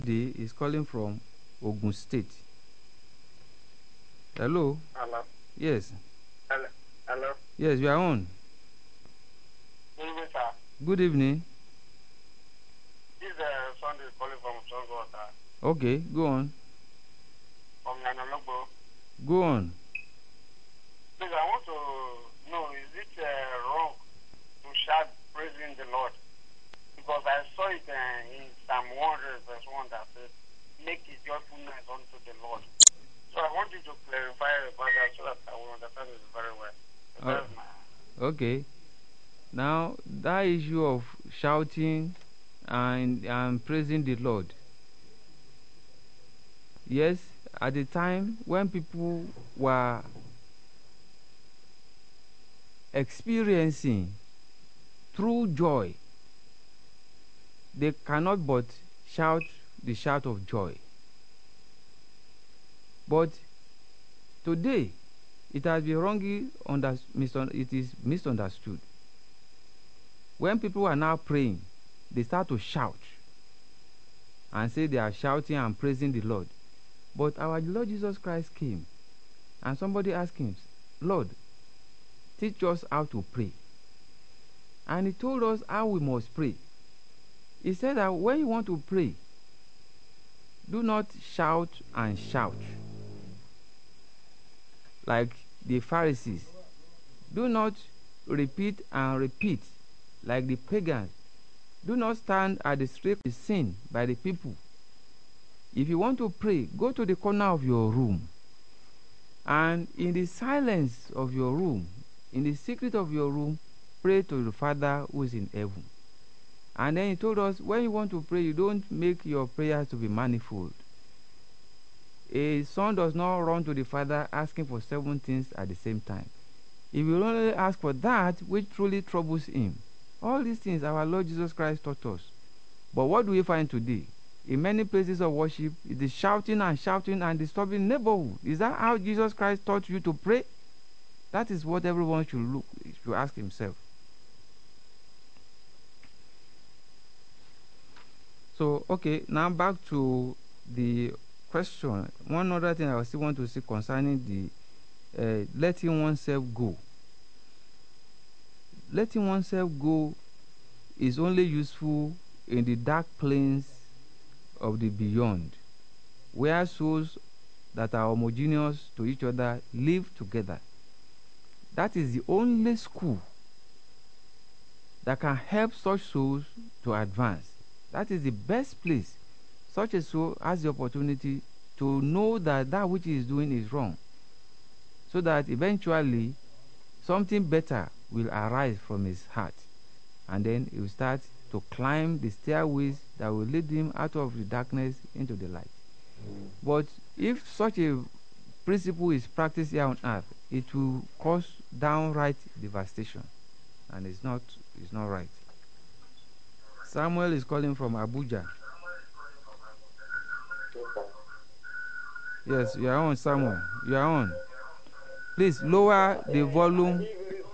Day is calling from Ogun State. Hello? Hello. Yes. Hello. Hello. Yes, you are on. Good evening, sir. Good evening. This is Sunday calling from Songo, sir. Okay, go on. From Nanologbo. Go on. Please, I want to know, is it wrong to shout praising the Lord? Because I saw it in Psalm 100 verse 1 that says, make his joyfulness unto the Lord. So I want you to clarify about that so that I will understand it very well. So that's my... Okay. Now, that issue of shouting and praising the Lord. Yes, at the time when people were experiencing true joy, they cannot but shout the shout of joy. But today, it has been wrongly misunderstood. When people are now praying, they start to shout and say they are shouting and praising the Lord. But our Lord Jesus Christ came, and somebody asked him, Lord, teach us how to pray. And he told us how we must pray. He said that when you want to pray, do not shout and shout like the Pharisees. Do not repeat and repeat like the pagans. Do not stand at the street seen by the people. If you want to pray, go to the corner of your room, and in the silence of your room, in the secret of your room, pray to the Father who is in heaven. And then he told us, when you want to pray, you don't make your prayers to be manifold. A son does not run to the Father asking for 7 things at the same time. He will only ask for that which truly troubles him. All these things our Lord Jesus Christ taught us. But what do we find today? In many places of worship, it is shouting and disturbing neighborhood. Is that how Jesus Christ taught you to pray? That is what everyone should ask himself. So, okay, now back to the question. One other thing I still want to say concerning the letting oneself go. Letting oneself go is only useful in the dark plains of the beyond, where souls that are homogeneous to each other live together. That is the only school that can help such souls to advance. That is the best place such a soul has the opportunity to know that that which he is doing is wrong, so that eventually something better will arise from his heart, and then he will start to climb the stairways that will lead him out of the darkness into the light. But if such a principle is practiced here on earth, it will cause downright devastation, and it's not right. Samuel is calling from Abuja. Yes, you are on, Samuel. You are on. Please lower the volume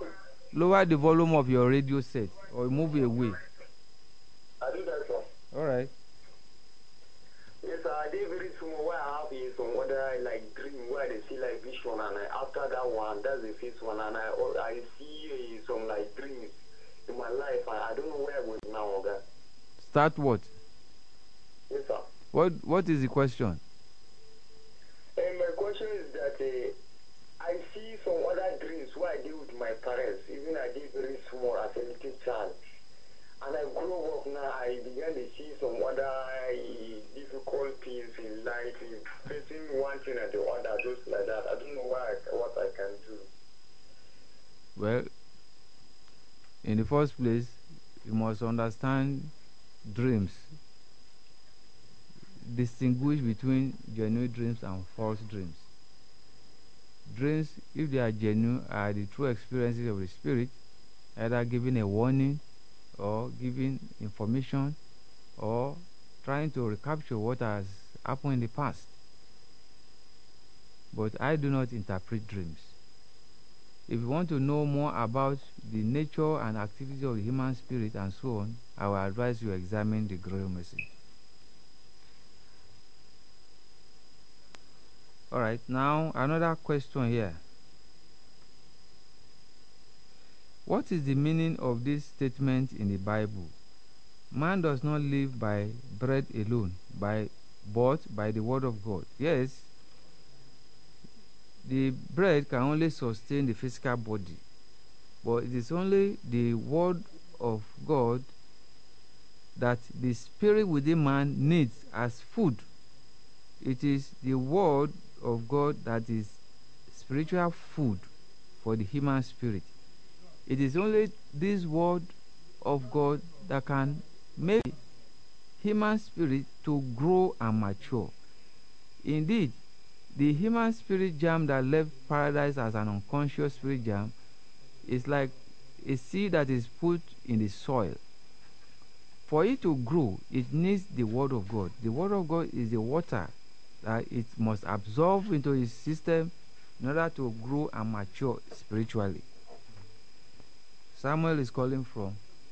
of your radio set, or move away. I do that, sir. All right. Yes, I did very small. What I have is some other like dream where they see like vision, and after that one, that's the first one, and I see some like dreams in my life. I don't know where I was now, okay? Start what? Yes, sir. What is the question? And my question is that I see some other dreams where I deal with my parents. Even I did very small as a little child. And I grew up now, I began to see some other difficult things in life, facing one thing and the other, just like that. I don't know what I can do. Well, in the first place, you must understand dreams. Distinguish between genuine dreams and false dreams. Dreams, if they are genuine, are the true experiences of the spirit, either giving a warning or giving information or trying to recapture what has happened in the past. But I do not interpret dreams. If you want to know more about the nature and activity of the human spirit and so on, I will advise you examine the Grail message. All right, now another question here. What is the meaning of this statement in the Bible? Man does not live by bread alone, but by the word of God. Yes, the bread can only sustain the physical body, but it is only the word of God that the spirit within man needs as food. It is the word of God that is spiritual food for the human spirit. It is only this word of God that can make human spirit to grow and mature. Indeed, the human spirit germ that left paradise as an unconscious spirit germ is like a seed that is put in the soil. For it to grow, it needs the word of God. The word of God is the water that it must absorb into its system in order to grow and mature spiritually. Samuel is calling from.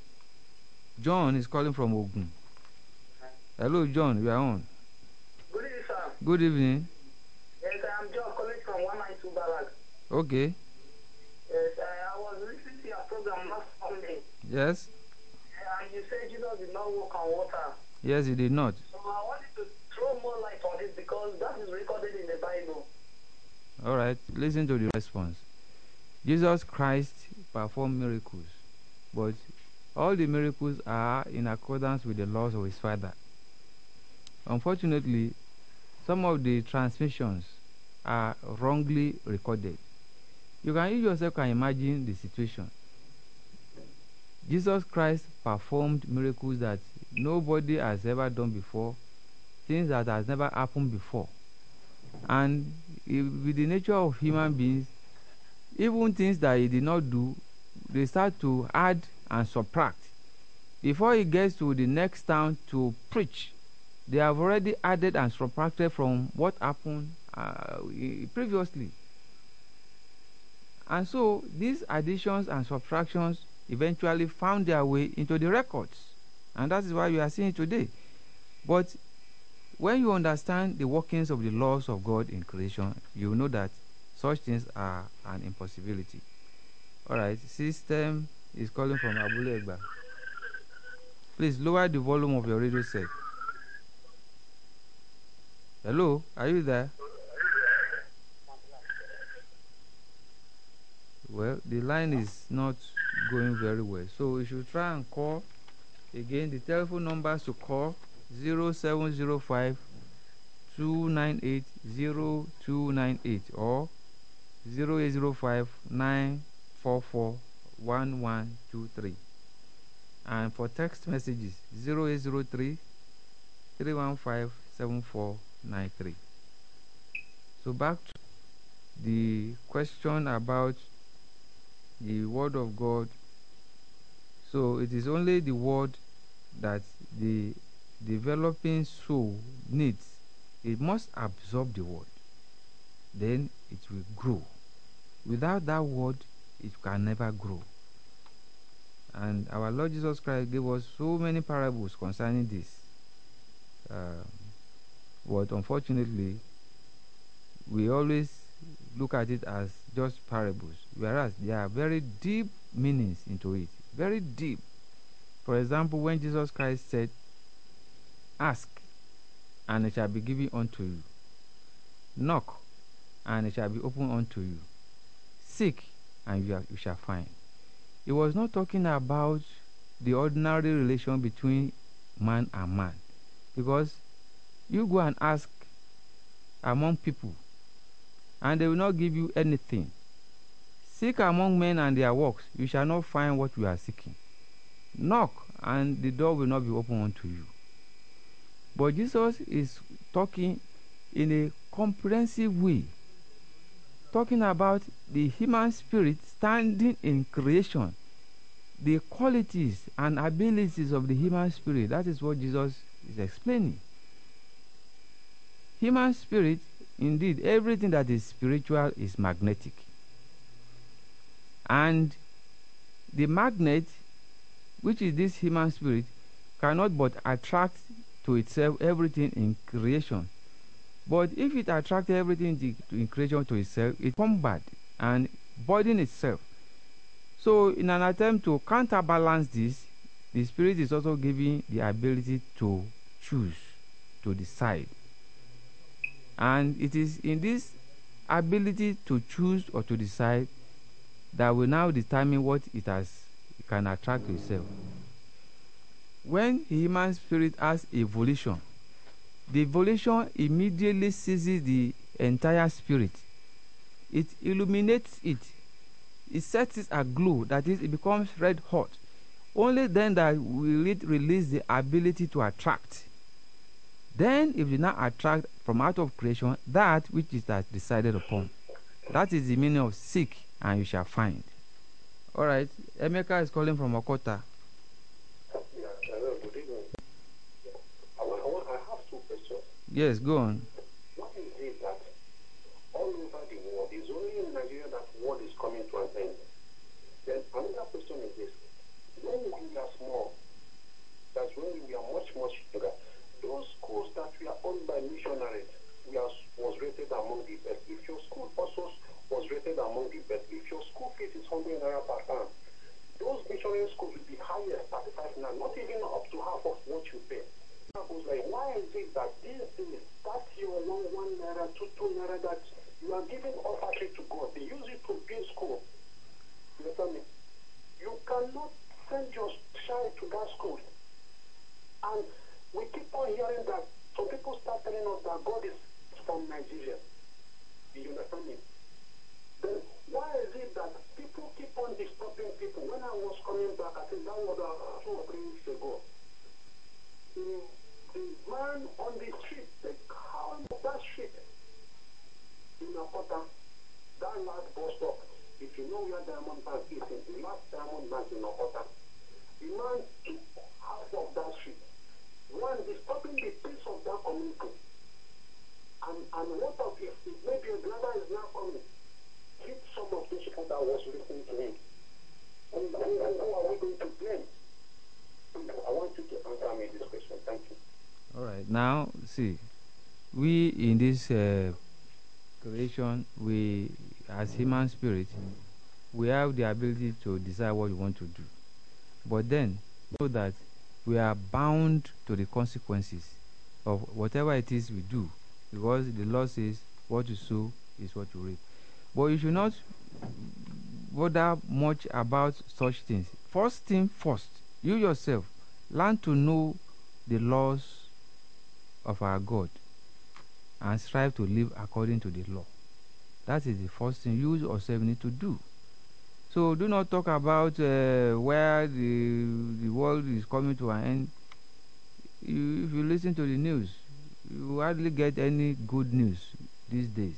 John is calling from Ogun. Hello, John. You are on. Good evening, sir. Good evening. Yes, I am John calling from 192 Barracks. Okay. Yes, I was listening to your program last Sunday. Yes. And you said Jesus did not walk on water. Yes, he did not. So I wanted to throw more light on this because that is recorded in the Bible. All right. Listen to the response. Jesus Christ performed miracles, but all the miracles are in accordance with the laws of his Father. Unfortunately, some of the transmissions are wrongly recorded. You yourself can imagine the situation. Jesus Christ performed miracles that nobody has ever done before, things that has never happened before. And with the nature of human beings, even things that he did not do, they start to add and subtract. Before he gets to the next town to preach, they have already added and subtracted from what happened previously. And so these additions and subtractions eventually found their way into the records. And that is why we are seeing it today. But when you understand the workings of the laws of God in creation, you know that such things are an impossibility. All right, system is calling from Abule Egba. Please lower the volume of your radio set. Hello, are you there? Well, the line is not going very well, so you should try and call again. The telephone numbers to call 0705 298 0298 or 0805 944 1123, and for text messages 0803 315 7493. So back to the question about the word of God. So it is only the word that the developing soul needs. It must absorb the word, then it will grow. Without that word, it can never grow. And our Lord Jesus Christ gave us so many parables concerning this. But unfortunately, we always look at it as just parables, whereas there are very deep meanings into it. Very deep. For example, when Jesus Christ said, "Ask, and it shall be given unto you. Knock, and it shall be opened unto you. Seek, and you shall find." He was not talking about the ordinary relation between man and man, because you go and ask among people, and they will not give you anything. Seek among men and their works, you shall not find what you are seeking. Knock, and the door will not be opened unto you. But Jesus is talking in a comprehensive way, talking about the human spirit standing in creation, the qualities and abilities of the human spirit. That is what Jesus is explaining. Human spirit, indeed, everything that is spiritual is magnetic. And the magnet, which is this human spirit, cannot but attract to itself everything in creation. But if it attracted everything in creation to itself, it becomes bad and burden itself. So in an attempt to counterbalance this, the Spirit is also giving the ability to choose, to decide. And it is in this ability to choose or to decide that will now determine what it can attract to itself. When human spirit has a volition, the volition immediately seizes the entire spirit. It illuminates it. It sets it aglow, that is, it becomes red hot. Only then that will it release the ability to attract. Then it will not attract from out of creation that which is decided upon. That is the meaning of seek and you shall find. Alright, Emeka is calling from Okota. Yeah, hello, good evening. I have two questions. Yes, go on. What is it that all over the world, it's only in Nigeria that war is coming to an end? Then another question is this. When we are small, that's when we are much, much younger, those schools that we are owned by missionaries, was rated among the best. If your school also was rated among the best, if your school fees is 100 naira per term, those missionary schools will be highest 35 naira, not even up to half of what you pay. I was like, why is it that these days, that your 1 naira, 2 naira that you are giving offering to God, they use it to build school. You understand me? You cannot send your child to that school. And we keep on hearing that some people start telling us that God is from Nigeria. Do you understand me? Then why is it that people keep on disturbing people? When I was coming back, I think that was 2 or 3 weeks ago. The man on the street, the cow of that street in Okota, that last bus stop, if you know where Diamond Bank is, in the last Diamond Bank in Okota, the man took half of that street. One, disturbing the peace of that community. And what of if maybe a brother is now coming, hit some of those people that was listening to him? And who are we going to blame? I want you to answer me this question. Thank you. All right. Now, see, we in this creation, we as human spirit, we have the ability to decide what we want to do. But then, know that we are bound to the consequences of whatever it is we do, because the law says what you sow is what you reap. But you should not bother much about such things. First thing first, you yourself learn to know the laws of our God and strive to live according to the law. That is the first thing you yourself need to do. So do not talk about where the world is coming to an end. If you listen to the news, you hardly get any good news these days.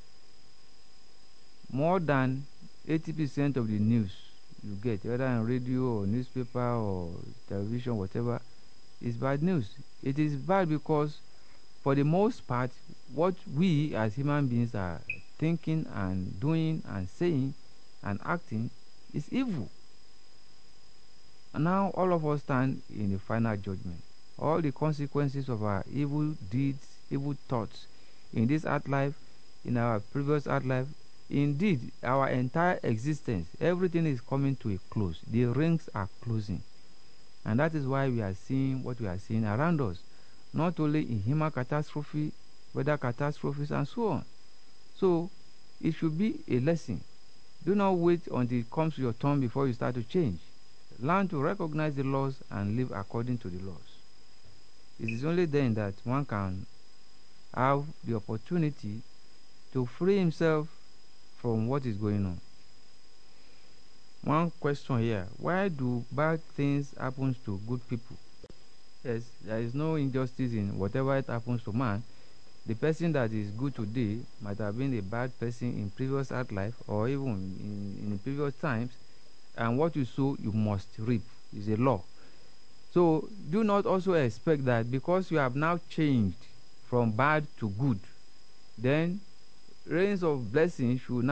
More than 80% of the news you get, whether on radio or newspaper or television, whatever, is bad news. It is bad because, for the most part, what we as human beings are thinking and doing and saying and acting is evil. And now all of us stand in the final judgment. All the consequences of our evil deeds, evil thoughts in this earth life, in our previous earth life, indeed our entire existence, everything is coming to a close. The rings are closing. And that is why we are seeing what we are seeing around us, not only in human catastrophe, weather catastrophes and so on. So it should be a lesson. Do not wait until it comes to your turn before you start to change. Learn to recognize the laws and live according to the laws. It is only then that one can have the opportunity to free himself from what is going on. One question here: why do bad things happen to good people? Yes, there is no injustice in whatever it happens to man. The person that is good today might have been a bad person in previous earth life or even in previous times, and what you sow you must reap is a law. So do not also expect that because you have now changed from bad to good, then rains of blessing should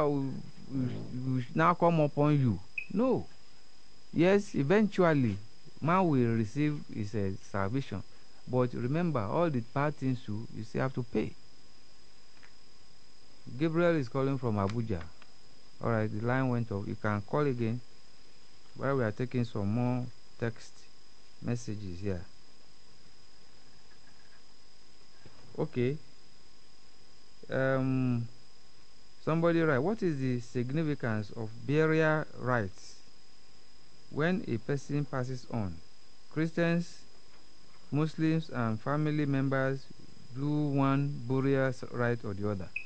now come upon you. No. Yes, eventually man will receive his salvation, but remember, all the bad things you still have to pay. Gabriel is calling from Abuja. All right, the line went off. You can call again while we are taking some more text messages here. Okay. Somebody write, what is the significance of burial rites when a person passes on? Christians, Muslims, and family members do one burial rite or the other.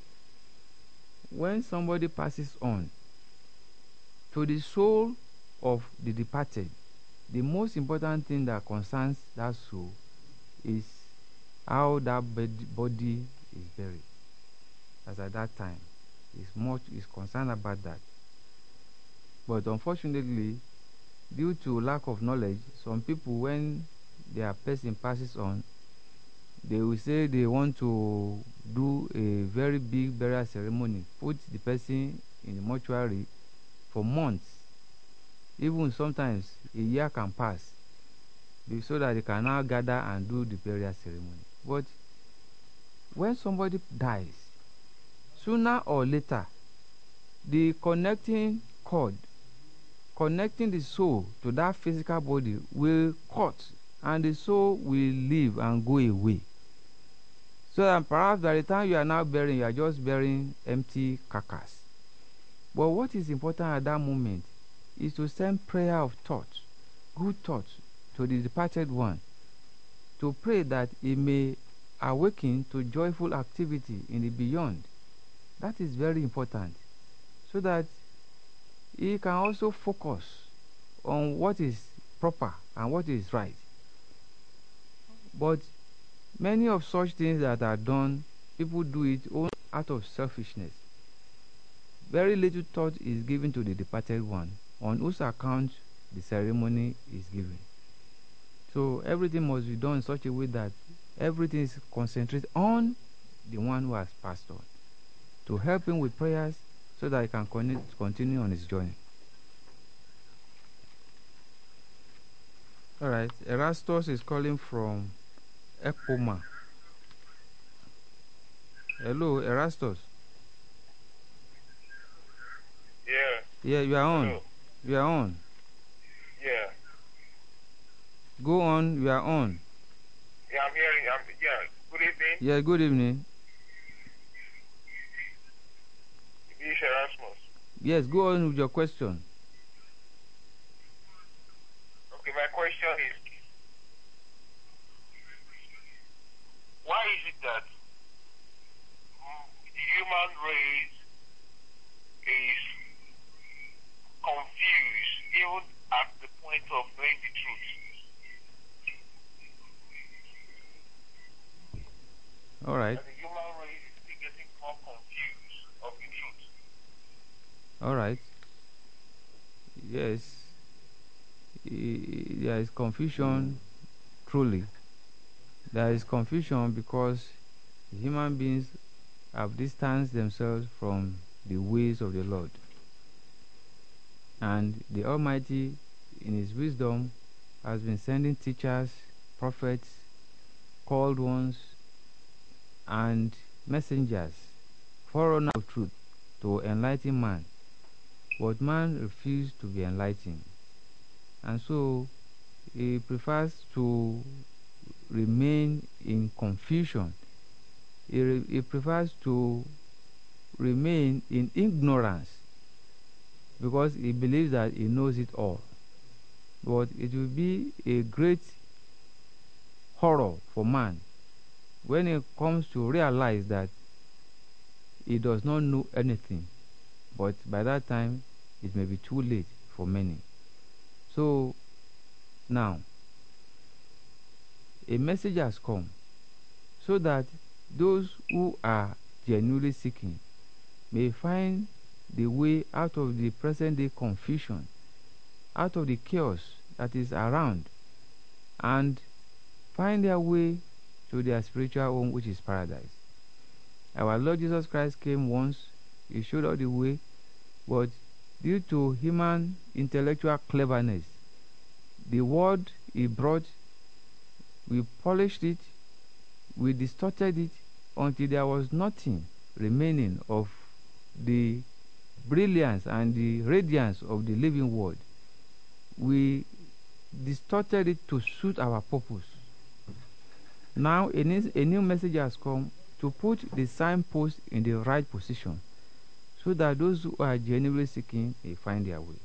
When somebody passes on, to the soul of the departed, the most important thing that concerns that soul is how that body is buried. As at that time, is concerned about that. But unfortunately, due to lack of knowledge, some people, when their person passes on, they will say they want to do a very big burial ceremony, put the person in the mortuary for months. Even sometimes a year can pass, so that they can now gather and do the burial ceremony. But when somebody dies, sooner or later, the connecting cord, connecting the soul to that physical body, will cut, and the soul will leave and go away. So that perhaps by the time you are now burying, you are just burying empty carcass. But what is important at that moment is to send prayer of thought, good thoughts, to the departed one, to pray that he may awaken to joyful activity in the beyond. That is very important, so that he can also focus on what is proper and what is right. But many of such things that are done, people do it only out of selfishness. Very little thought is given to the departed one, on whose account the ceremony is given. So everything must be done in such a way that everything is concentrated on the one who has passed on, to help him with prayers so that he can continue on his journey. All right, Erastus is calling from Epoma. Hello, Erastus. Yeah, you are on. Hello. You are on. Yeah. Go on, you are on. Yeah, I'm hearing. Good evening. Yeah, good evening. This is Erasmus. Yes, go on with your question. Okay, my question is, why is it that the human race is confused even at the point of knowing the truth? All right. That the human race is still getting more confused of the truth. All right. Yes. There is confusion, truly. There is confusion because human beings have distanced themselves from the ways of the Lord. And the Almighty, in His wisdom, has been sending teachers, prophets, called ones, and messengers, forerunners of truth, to enlighten man. But man refused to be enlightened. And so he prefers to remain in confusion. He prefers to remain in ignorance because he believes that he knows it all. But it will be a great horror for man when he comes to realize that he does not know anything. But by that time, it may be too late for many. So now, a message has come so that those who are genuinely seeking may find the way out of the present day confusion, out of the chaos that is around, and find their way to their spiritual home, which is paradise. Our Lord Jesus Christ came once, He showed us the way, but due to human intellectual cleverness, the word He brought, we polished it, we distorted it until there was nothing remaining of the brilliance and the radiance of the living word, we distorted it to suit our purpose. Now a new message has come to put the signpost in the right position, so that those who are genuinely seeking may find their way.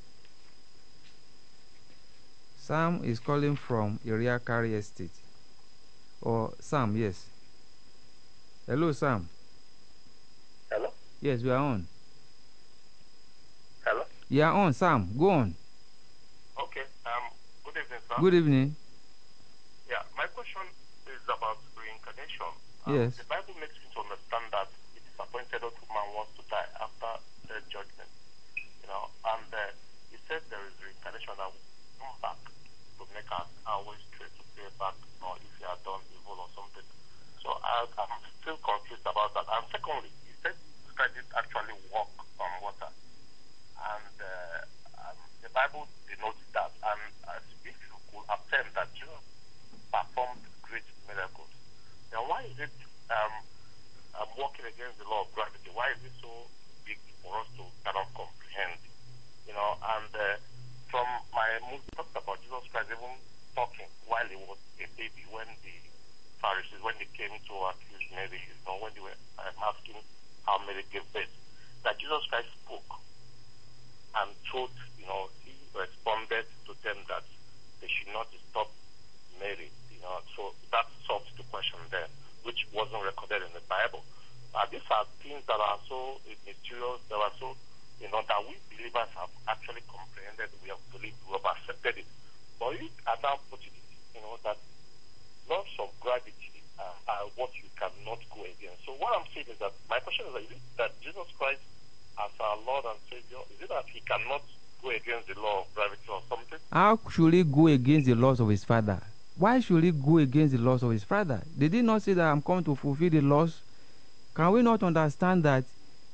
Sam is calling from Iriakari Estate. Or Sam, yes. Hello, Sam. Hello? Yes, we are on. Hello? You are on, Sam. Go on. Okay. Good evening, sir. Good evening. Yeah, my question is about reincarnation. Yes. The Bible makes me to understand that it is appointed unto man once to die after the judgment. And he said there is reincarnation that will come back to make us always straight to pay back, or if you have done evil or something. So I'm still confused about that. And secondly, he said Christ did actually walk on water. And the Bible denotes that. And if you could affirm that Jesus performed great miracles, then why is it walking against the law of gravity? Why is it so big for us to kind of comprehend? And from my movie, talked about Jesus Christ even talking while he was a baby when the Pharisees, when they came to accuse Mary, when they were asking how Mary gave birth, that Jesus Christ spoke and told, he responded to them that they should not disturb Mary, so that solves the question there, which wasn't recorded in the Bible. These are things that are so mysterious, that are so, that we believers have actually comprehended, we have believed, we have accepted it. But you are now putting it, that laws of gravity are what you cannot go against. So what I'm saying is that my question is that Jesus Christ, as our Lord and Savior, is it that he cannot go against the law of gravity or something? How should he go against the laws of his Father? Why should he go against the laws of his Father? Did he not say that I'm come to fulfill the laws? Can we not understand that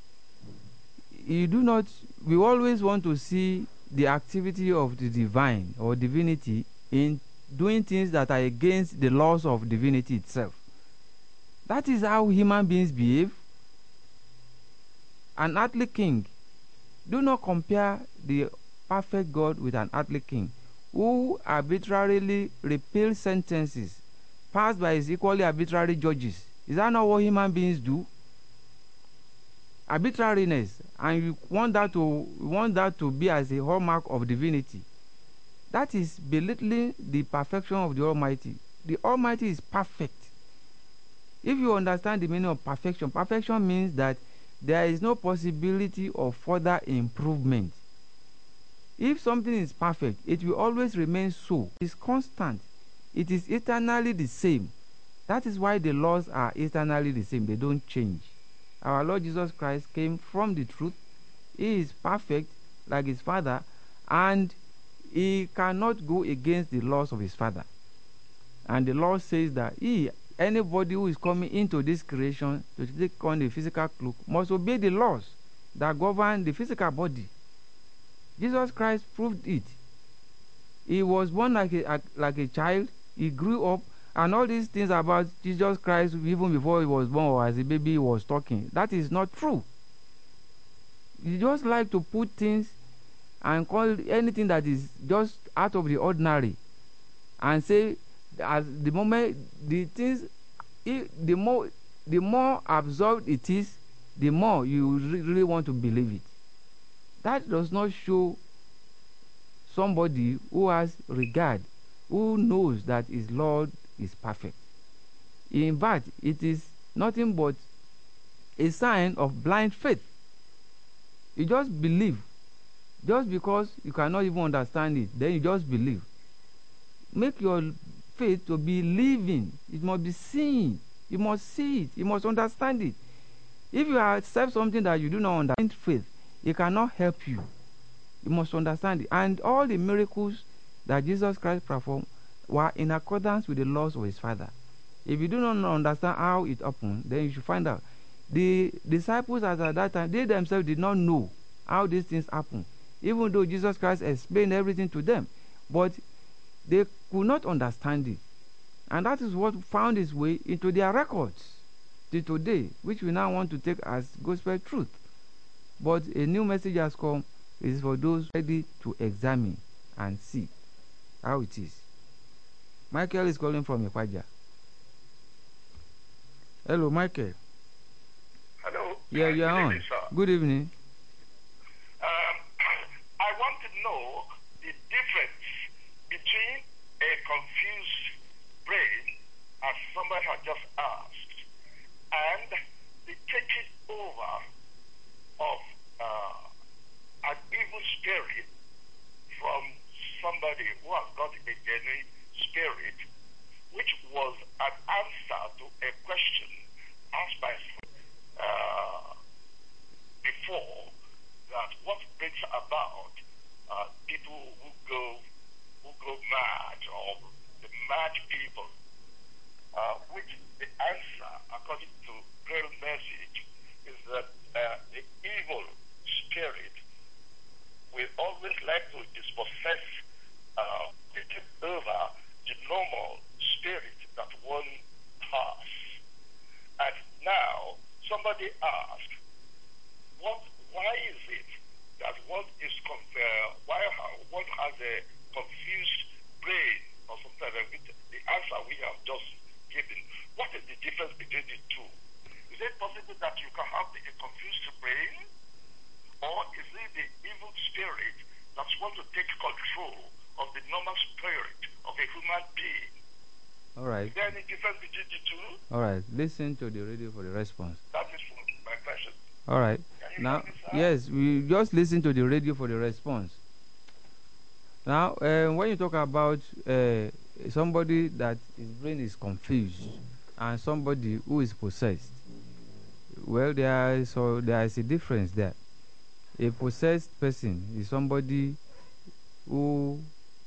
we always want to see the activity of the divine or divinity in doing things that are against the laws of divinity itself? That is how human beings behave. An earthly king, do not compare the perfect God with an earthly king who arbitrarily repeals sentences passed by his equally arbitrary judges. Is that not what human beings do? Arbitrariness, and you want that to be as a hallmark of divinity. That is belittling the perfection of the Almighty. The Almighty is perfect. If you understand the meaning of perfection, perfection means that there is no possibility of further improvement. If something is perfect, it will always remain so. It is constant. It is eternally the same. That is why the laws are eternally the same. They don't change. Our Lord Jesus Christ came from the truth. He is perfect like his Father, and he cannot go against the laws of his Father. And the law says that anybody who is coming into this creation to take on the physical cloak must obey the laws that govern the physical body. Jesus Christ proved it. He was born like a child. He grew up, and all these things about Jesus Christ, even before he was born or as a baby, he was talking. That is not true. You just like to put things and call anything that is just out of the ordinary, and say, as the moment the things, the more absorbed it is, the more you really want to believe it. That does not show somebody who has regard, who knows that his Lord is perfect. In fact, it is nothing but a sign of blind faith. You just believe. Just because you cannot even understand it, then you just believe. Make your faith to be living. It must be seen. You must see it. You must understand it. If you accept something that you do not understand, faith, it cannot help you. You must understand it. And all the miracles that Jesus Christ performed were in accordance with the laws of his Father. If you do not understand how it happened, then you should find out. The disciples at that time, they themselves did not know how these things happen, even though Jesus Christ explained everything to them. But they could not understand it. And that is what found its way into their records. till today, which we now want to take as gospel truth. But a new message has come. It is for those ready to examine and see how it is. Michael is calling from Ipaja. Hello, Michael. Hello. Yeah, you're Good on. evening, sir. Good evening. I want to know the difference between a confused brain, as somebody had just asked, and the taking over of an evil spirit from somebody who has got a genuine spirit, which was an answer to a question asked by before, that what brings about people who go mad, or the mad people, which the answer, according to Grail message, is that the evil spirit will always like to dispossess, take over the normal spirit that one has. And now somebody asked, why is it that one is why one has a confused brain or something like that? The answer we have just given. What is the difference between the two? Is it possible that you can have a confused brain, or is it the evil spirit that's want to take control of the normal spirit of a human being? All right. Is there any difference between the two? All right. Listen to the radio for the response. That is my question. All right. Can you Now, hear me, sir? yes, we just listen to the radio for the response. Now, when you talk about somebody that his brain is confused and somebody who is possessed, well, there is a difference there. A possessed person is somebody who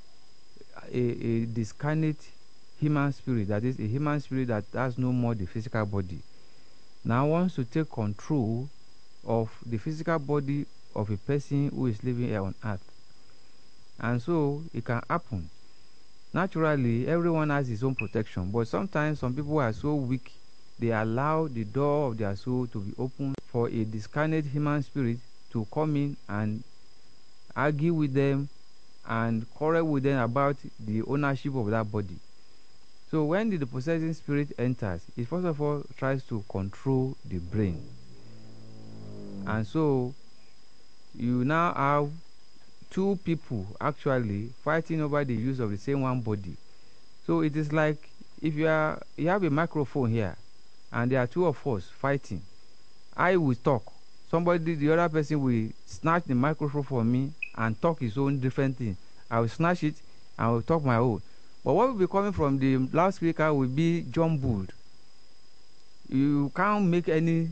a discarnate human spirit, that is a human spirit that has no more the physical body, now wants to take control of the physical body of a person who is living here on earth. And so it can happen. Naturally, everyone has his own protection, but sometimes some people are so weak, they allow the door of their soul to be open for a discarnate human spirit to come in and argue with them and quarrel with them about the ownership of that body. So when the possessing spirit enters, it first of all tries to control the brain. And so you now have two people actually fighting over the use of the same one body. So it is like if you have a microphone here and there are two of us fighting. I will talk. The other person will snatch the microphone from me and talk his own different thing. I will snatch it and I will talk my own. But what will be coming from the loudspeaker will be jumbled. You can't make any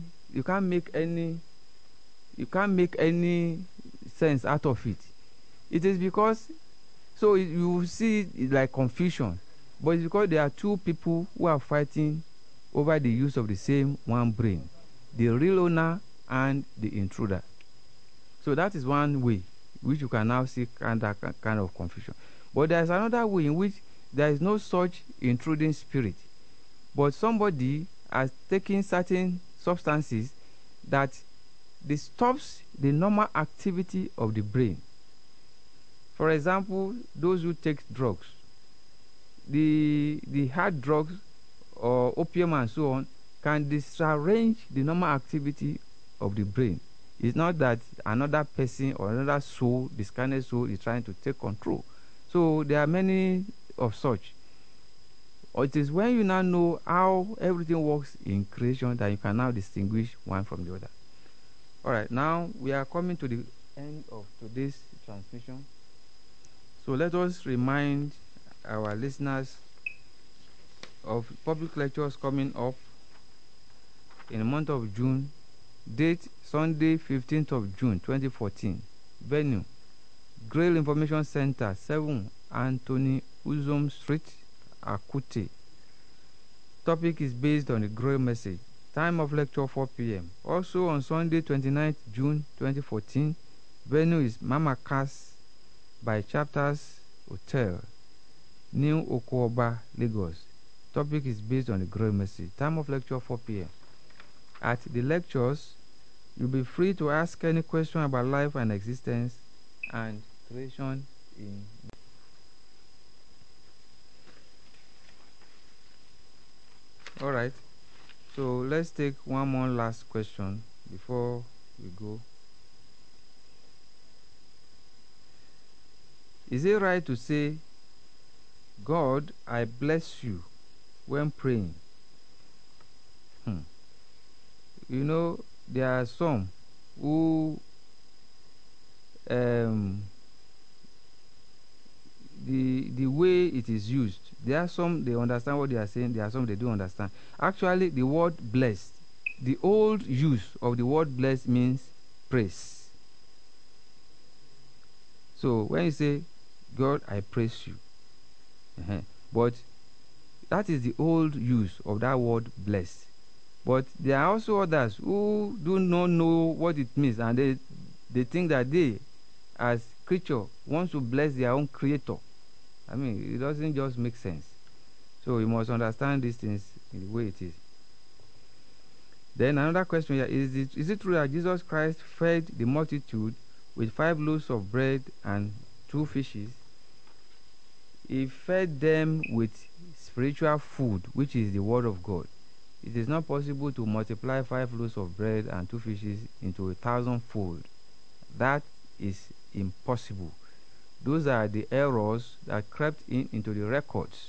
sense out of it. It is because, so you see it like confusion, but it's because there are two people who are fighting over the use of the same one brain, the real owner and the intruder. So that is one way which you can now see kind of confusion. But there is another way in which there is no such intruding spirit, but somebody has taken certain substances that disturbs the normal activity of the brain. For example, those who take drugs, the hard drugs or opium and so on, can disarrange the normal activity of the brain. It's not that another person or another soul, this kind of soul, is trying to take control. So there are many of such. Or it is when you now know how everything works in creation that you can now distinguish one from the other. All right, now we are coming to the end of today's transmission. So let us remind our listeners of public lectures coming up in the month of June. Date Sunday 15th of June 2014. Venue Grail Information Center, 7 Anthony Uzom Street, Akute. Topic is based on the Grail message. Time of lecture 4 p.m. Also on Sunday 29th June 2014, venue is Mama Cass by Chapters Hotel, New Okoba, Lagos. Topic is based on the Grail message. Time of lecture 4 p.m. at the lectures. You'll be free to ask any question about life and existence and creation in. All right. So let's take one more last question before we go. Is it right to say, God, I bless you, when praying? You know, there are some who the way it is used, there are some they understand what they are saying, there are some they don't understand. Actually, the word blessed, the old use of the word blessed means praise. So when you say, God, I praise you, but that is the old use of that word blessed. But there are also others who do not know what it means, and they think that they, as creature, want to bless their own creator. I mean, it doesn't just make sense. So you must understand these things in the way it is. Then another question here, is it true that Jesus Christ fed the multitude with 5 loaves of bread and 2 fishes? He fed them with spiritual food, which is the word of God. It is not possible to multiply 5 loaves of bread and 2 fishes into 1,000-fold. That is impossible. Those are the errors that crept into the records.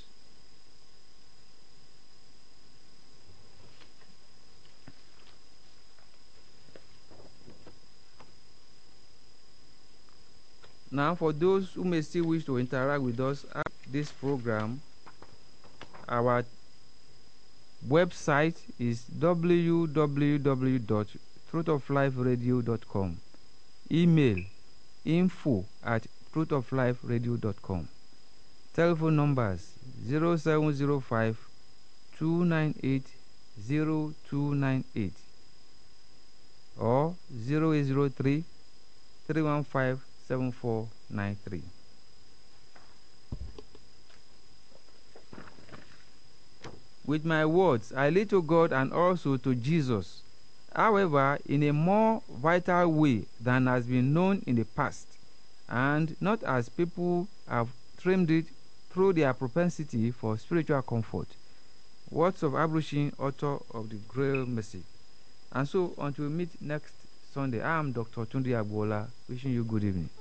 Now, for those who may still wish to interact with us at this program, our website is www.truthofliferadio.com. Email info@truthofliferadio.com. Telephone numbers 0705 298 0298 or 0803 315 7493. With my words, I lead to God and also to Jesus, however, in a more vital way than has been known in the past, and not as people have trimmed it through their propensity for spiritual comfort. Words of Abrushin, author of the Grail Message. And so, until we meet next Sunday, I am Dr. Tunde Agbola, wishing you good evening.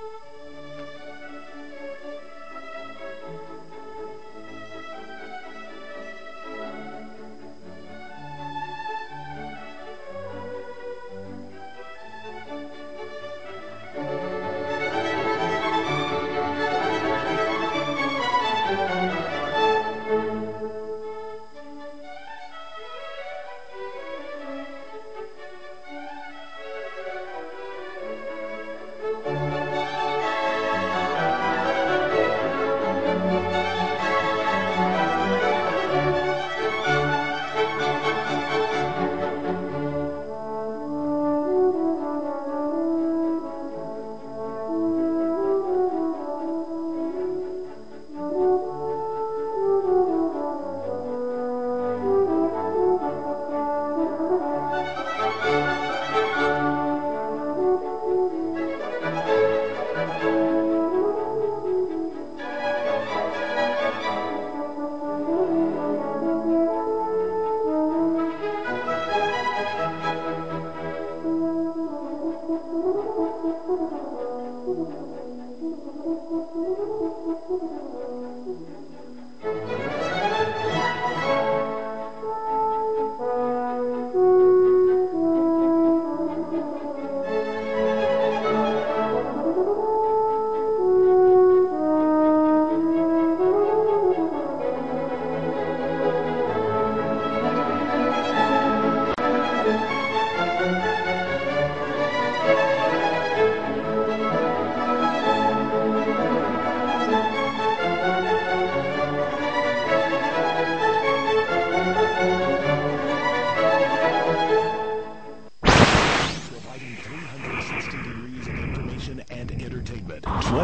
and entertainment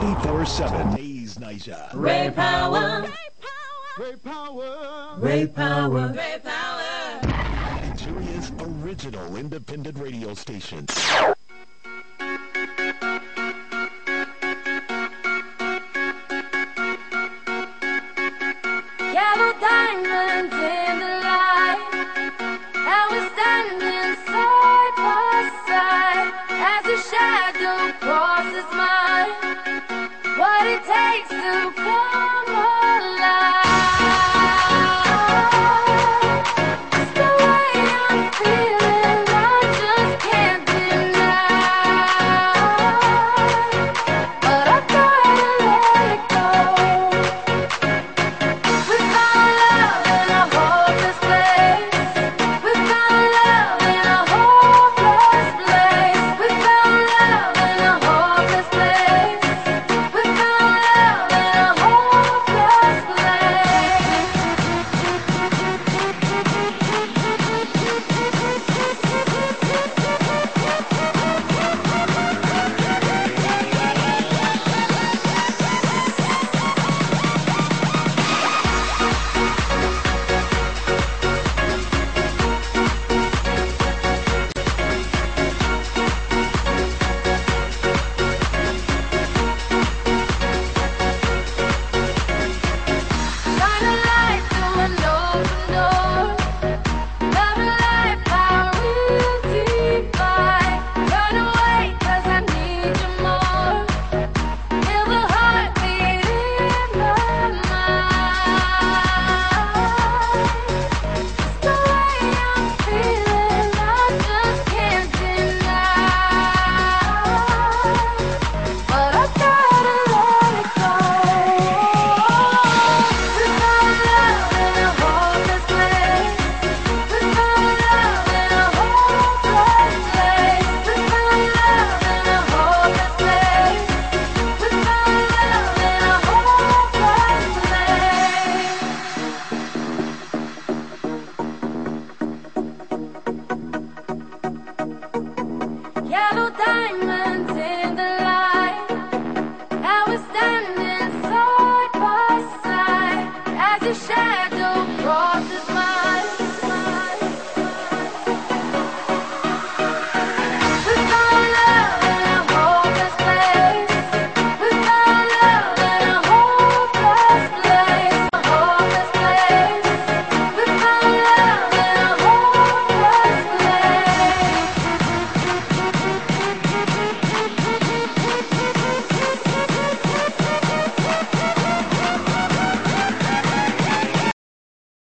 24/7. Hayes Naija. Ray Power. Ray Power. Ray Power. Nigeria's original original independent radio station.